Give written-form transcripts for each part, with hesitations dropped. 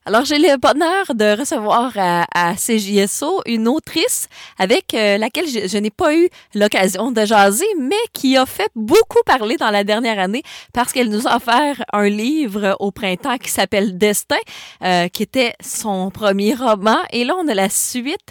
Alors, j'ai le bonheur de recevoir à CJSO une autrice avec laquelle je n'ai pas eu l'occasion de jaser, mais qui a fait beaucoup parler dans la dernière année parce qu'elle nous a offert un livre au printemps qui s'appelle Destin, qui était son premier roman. Et là, on a la suite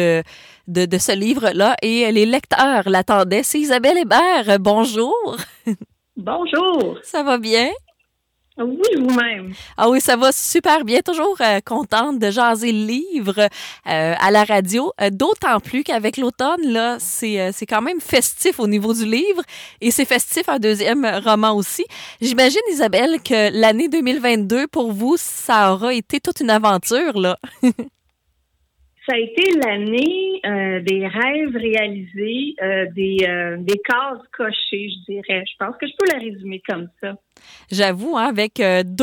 de ce livre-là et les lecteurs l'attendaient. C'est Isabelle Hébert. Bonjour. Bonjour. Ça va bien? Oui, vous-même. Ah oui, ça va super bien. Toujours contente de jaser le livre à la radio. D'autant plus qu'avec l'automne, là, c'est quand même festif au niveau du livre et c'est festif un deuxième roman aussi. J'imagine, Isabelle, que l'année 2022, pour vous, ça aura été toute une aventure, là. Ça a été l'année des rêves réalisés, des cases cochées, je dirais. Je pense que je peux la résumer comme ça. J'avoue, hein, avec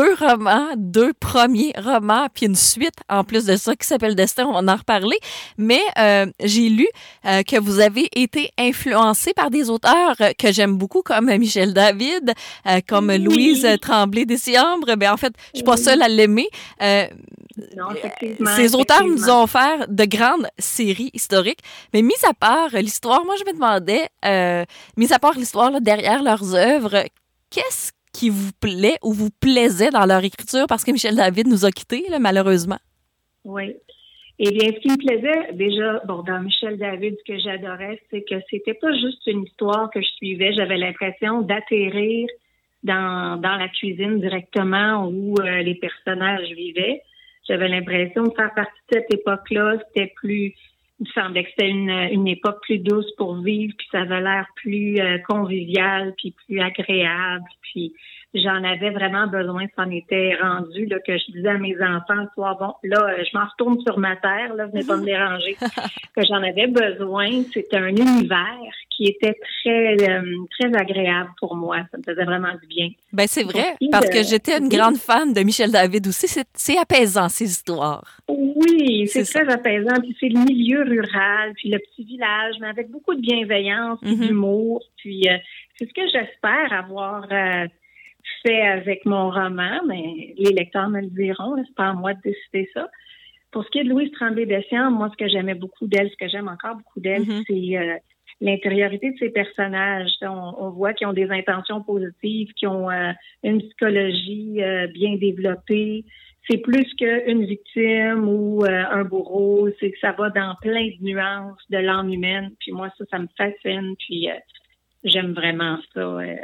deux premiers romans, puis une suite en plus de ça qui s'appelle Destin, on va en reparler. Mais j'ai lu que vous avez été influencé par des auteurs que j'aime beaucoup, comme Michel David, comme Louise Oui. Tremblay-Desilliambre. Ben en fait, je suis pas Oui. seule à l'aimer. Non, effectivement, Ces auteurs nous effectivement. ont offert de grandes séries historiques. Mais mis à part l'histoire, moi je me demandais, mis à part l'histoire là, derrière leurs œuvres, qu'est-ce qui vous plaît ou vous plaisait dans leur écriture parce que Michel David nous a quittés, là, malheureusement. Oui. Eh bien, ce qui me plaisait, déjà, bon, dans Michel David, ce que j'adorais, c'est que c'était pas juste une histoire que je suivais. J'avais l'impression d'atterrir dans la cuisine directement où les personnages vivaient. J'avais l'impression de faire partie de cette époque-là. C'était plus, il me semblait que c'était une époque plus douce pour vivre, puis ça avait l'air plus convivial, puis plus agréable. Puis j'en avais vraiment besoin. Ça en était rendu là, que je disais à mes enfants le soir, bon, là, je m'en retourne sur ma terre, là, venez pas me déranger. Que j'en avais besoin. C'était un univers qui était très agréable pour moi. Ça me faisait vraiment du bien. Ben c'est Pour vrai, ce qui est parce que j'étais une oui, grande fan de Michel David aussi. C'est apaisant, ces histoires. oui, C'est c'est ça. très apaisant. Puis c'est le milieu rural, puis le petit village, mais avec beaucoup de bienveillance, puis Mhm. d'humour. Puis c'est ce que j'espère avoir fait avec mon roman, mais les lecteurs me le diront. Là, c'est pas à moi de décider ça. Pour ce qui est de Louise Tremblay-Desilliambre, moi, ce que j'aimais beaucoup d'elle, ce que j'aime encore beaucoup d'elle, Mhm. c'est l'intériorité de ses personnages. On voit qu'ils ont des intentions positives, qu'ils ont une psychologie bien développée. C'est plus qu'une victime ou un bourreau. C'est que ça va dans plein de nuances de l'âme humaine. Puis moi, ça me fascine. Puis j'aime vraiment ça.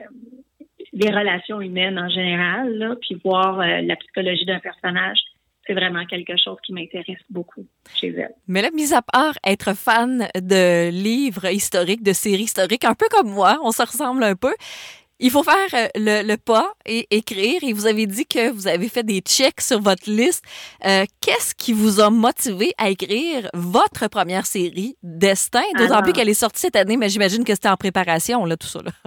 Les relations humaines en général, là, puis voir la psychologie d'un personnage, c'est vraiment quelque chose qui m'intéresse beaucoup chez elle. Mais là, mis à part être fan de livres historiques, de séries historiques, un peu comme moi, on se ressemble un peu, il faut faire le pas et écrire. Et vous avez dit que vous avez fait des checks sur votre liste. Qu'est-ce qui vous a motivé à écrire votre première série, Destin? D'autant plus Alors, qu'elle est sortie cette année, mais j'imagine que c'était en préparation, là, tout ça. Là.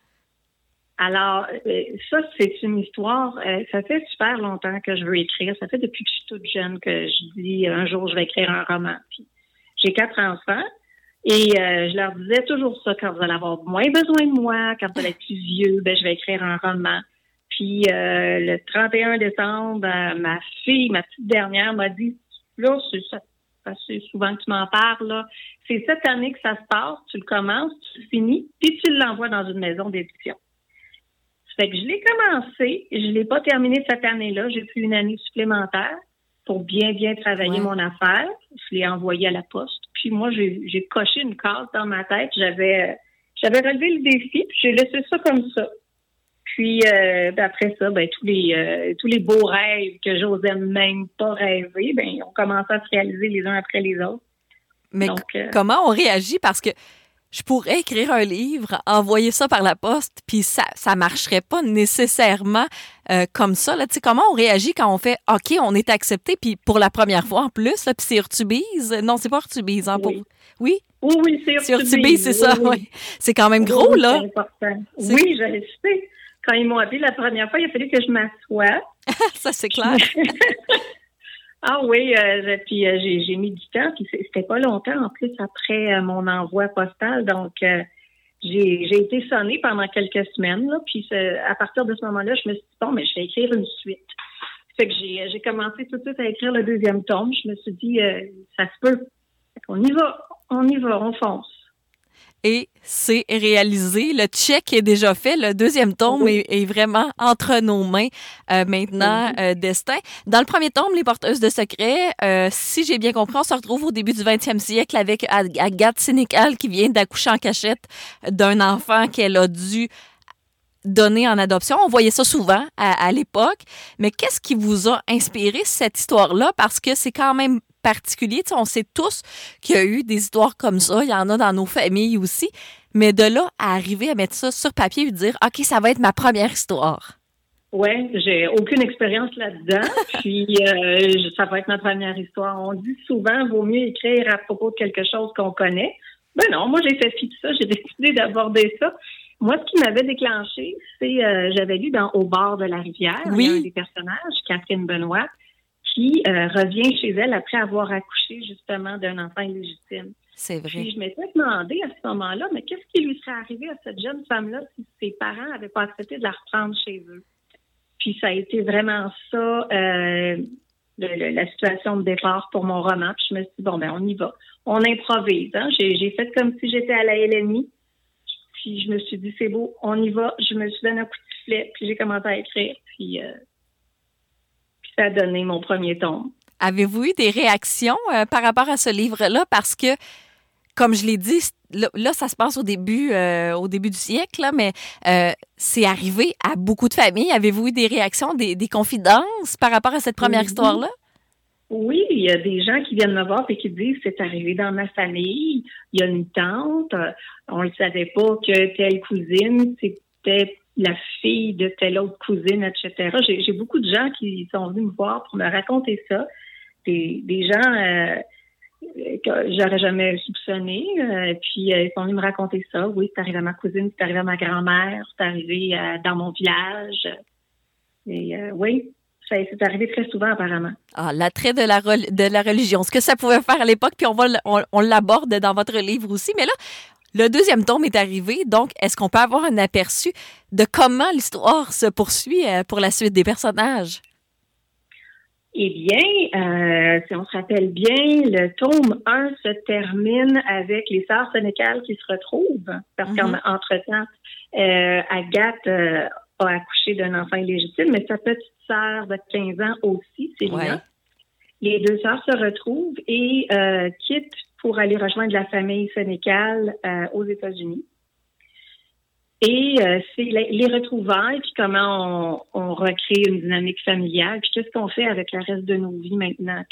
Alors, ça, c'est une histoire. Ça fait super longtemps que je veux écrire. Ça fait depuis que je suis toute jeune que je dis un jour je vais écrire un roman. Puis, j'ai 4 enfants et je leur disais toujours ça quand vous allez avoir moins besoin de moi, quand vous allez être plus vieux, ben je vais écrire un roman. Puis le 31 décembre, ma fille, ma petite dernière, m'a dit là, c'est ça. C'est souvent que tu m'en parles, là. C'est cette année que ça se passe, tu le commences, tu le finis, puis tu l'envoies dans une maison d'édition. Fait que je l'ai commencé, je l'ai pas terminé cette année-là, j'ai pris une année supplémentaire pour bien travailler Ouais. mon affaire. Je l'ai envoyé à la poste. Puis moi, j'ai coché une case dans ma tête. J'avais relevé le défi, puis j'ai laissé ça comme ça. Puis après ça, ben tous les beaux rêves que j'osais même pas rêver, ben ils ont commencé à se réaliser les uns après les autres. Mais Donc comment on réagit? Parce que je pourrais écrire un livre, envoyer ça par la poste, puis ça marcherait pas nécessairement comme ça. Là. Tu sais, comment on réagit quand on fait OK, on est accepté, puis pour la première fois en plus, là, puis c'est Urtubise. Non, c'est pas Urtubise, hein, pour oui. Oui? Oui, c'est C'est Urtubise, Urtubise. c'est ça, Oui. oui. C'est quand même Oui, gros, oui, c'est là. important. C'est... Oui, je le sais. Quand ils m'ont appelé la première fois, il a fallu que je m'assoie. ça, c'est clair. Ah oui, puis j'ai mis du temps, puis c'était pas longtemps en plus après mon envoi postal, donc j'ai été sonnée pendant quelques semaines, là, puis à partir de ce moment-là, je me suis dit bon, mais je vais écrire une suite. Fait que j'ai commencé tout de suite à écrire le deuxième tome. Je me suis dit, ça se peut. Fait qu'on y va, on fonce. Et c'est réalisé. Le check est déjà fait. Le deuxième tome est vraiment entre nos mains maintenant, Destin. Dans le premier tome, Les Porteuses de secrets, si j'ai bien compris, on se retrouve au début du 20e siècle avec Agathe Sénécal qui vient d'accoucher en cachette d'un enfant qu'elle a dû donner en adoption. On voyait ça souvent à l'époque. Mais qu'est-ce qui vous a inspiré cette histoire-là? Parce que c'est quand même particulier. Tu sais, on sait tous qu'il y a eu des histoires comme ça. Il y en a dans nos familles aussi. Mais de là à arriver à mettre ça sur papier et dire « OK, ça va être ma première histoire ». Ouais, j'ai aucune expérience là-dedans. Puis, ça va être ma première histoire. On dit souvent, vaut mieux écrire à propos de quelque chose qu'on connaît. Ben non, moi, j'ai fait fi de ça. J'ai décidé d'aborder ça. Moi, ce qui m'avait déclenché, c'est j'avais lu dans Au bord de la rivière, il y a un des personnages, Catherine Benoît, qui revient chez elle après avoir accouché justement d'un enfant illégitime. C'est vrai. Puis je m'étais demandé à ce moment-là, mais qu'est-ce qui lui serait arrivé à cette jeune femme-là si ses parents n'avaient pas accepté de la reprendre chez eux? Puis ça a été vraiment ça, la situation de départ pour mon roman. Puis je me suis dit, bon, ben on y va. On improvise. Hein? J'ai fait comme si j'étais à la LNI. Puis je me suis dit, c'est beau, on y va. Je me suis donné un coup de sifflet, puis j'ai commencé à écrire. Puis ça a donné mon premier tome. Avez-vous eu des réactions par rapport à ce livre-là? Parce que, comme je l'ai dit, là ça se passe au début du siècle, là, mais c'est arrivé à beaucoup de familles. Avez-vous eu des réactions, des confidences par rapport à cette première histoire-là? Oui, il y a des gens qui viennent me voir et qui disent c'est arrivé dans ma famille. Il y a une tante, on ne savait pas que telle cousine, c'était la fille de telle autre cousine, etc. J'ai beaucoup de gens qui sont venus me voir pour me raconter ça. Des gens que j'aurais jamais soupçonné. Puis ils sont venus me raconter ça. Oui, c'est arrivé à ma cousine, c'est arrivé à ma grand-mère, c'est arrivé dans mon village. Et oui. C'est arrivé très souvent, apparemment. Ah, l'attrait de la religion. Ce que ça pouvait faire à l'époque, puis on l'aborde dans votre livre aussi. Mais là, le deuxième tome est arrivé. Donc, est-ce qu'on peut avoir un aperçu de comment l'histoire se poursuit pour la suite des personnages? Eh bien, si on se rappelle bien, le tome 1 se termine avec les sœurs Sénécal qui se retrouvent. Parce qu'entre-temps, Agathe a accouché d'un enfant illégitime, mais sa petite sœur de 15 ans aussi, Célina. Ouais. Les deux sœurs se retrouvent et quittent pour aller rejoindre la famille Sénécal aux États-Unis. Et c'est les retrouvailles, puis comment on recrée une dynamique familiale, puis qu'est-ce qu'on fait avec le reste de nos vies maintenant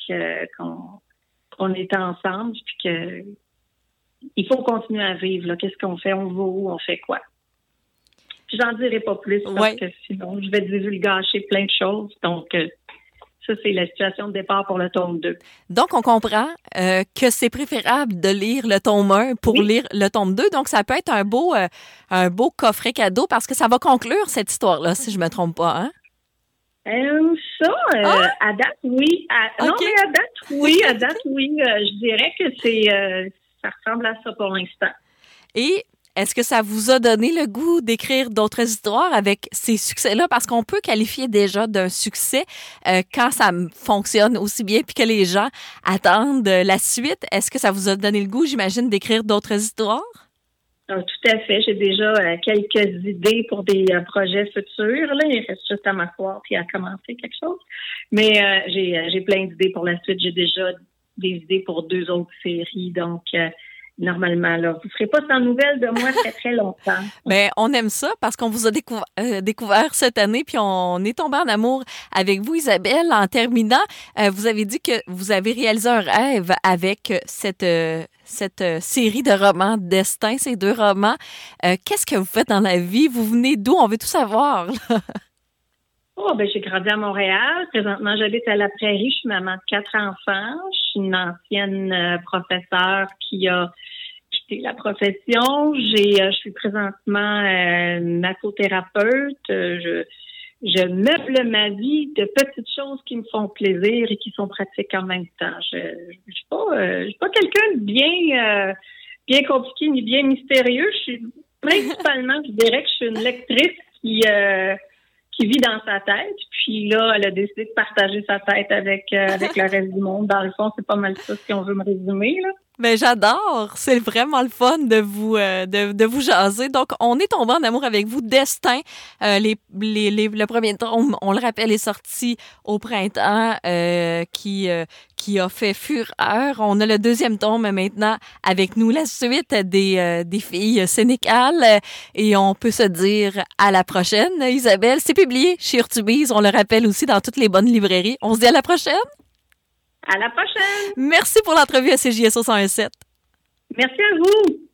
qu'on est ensemble, puis que il faut continuer à vivre. Là. Qu'est-ce qu'on fait? On va où? On fait quoi? J'en dirai pas plus parce que sinon, je vais divulgacher plein de choses. Donc, ça, c'est la situation de départ pour le tome 2. Donc, on comprend que c'est préférable de lire le tome 1 pour lire le tome 2. Donc, ça peut être un beau coffret cadeau parce que ça va conclure cette histoire-là, si je me trompe pas, hein? À date, oui. Non, mais à date, oui. Je dirais que ça ressemble à ça pour l'instant. Et est-ce que ça vous a donné le goût d'écrire d'autres histoires avec ces succès-là? Parce qu'on peut qualifier déjà d'un succès quand ça fonctionne aussi bien puis que les gens attendent la suite. Est-ce que ça vous a donné le goût, j'imagine, d'écrire d'autres histoires? Tout à fait. J'ai déjà quelques idées pour des projets futurs. Là. Il reste juste à m'asseoir puis à commencer quelque chose. Mais j'ai plein d'idées pour la suite. J'ai déjà des idées pour 2 autres séries. Donc, normalement, là, vous ne ferez pas sans nouvelles de moi très, très longtemps. Bien, on aime ça parce qu'on vous a découvert cette année puis on est tombé en amour avec vous, Isabelle. En terminant, vous avez dit que vous avez réalisé un rêve avec cette série de romans Destin, ces 2 romans. Qu'est-ce que vous faites dans la vie? Vous venez d'où? On veut tout savoir. Là. J'ai grandi à Montréal. Présentement, j'habite à la Prairie. Je suis maman de 4 enfants. Je suis une ancienne professeure qui a quitté la profession. Je suis présentement massothérapeute. Je meuble ma vie de petites choses qui me font plaisir et qui sont pratiques en même temps. Je suis pas quelqu'un de bien compliqué ni bien mystérieux. Je suis principalement, je dirais que je suis une lectrice qui qui vit dans sa tête. Puis là, elle a décidé de partager sa tête avec le reste du monde. Dans le fond, c'est pas mal ça si on veut me résumer, là. Ben j'adore, c'est vraiment le fun de vous jaser. Donc on est tombé en amour avec vous. Destin, le premier tome, on le rappelle, est sorti au printemps, qui a fait fureur. On a le deuxième tome maintenant avec nous, la suite des filles sénécales, et on peut se dire à la prochaine. Isabelle, c'est publié chez Urtubise, on le rappelle aussi dans toutes les bonnes librairies. On se dit à la prochaine. À la prochaine! Merci pour l'entrevue à CJSO 101.7. Merci à vous!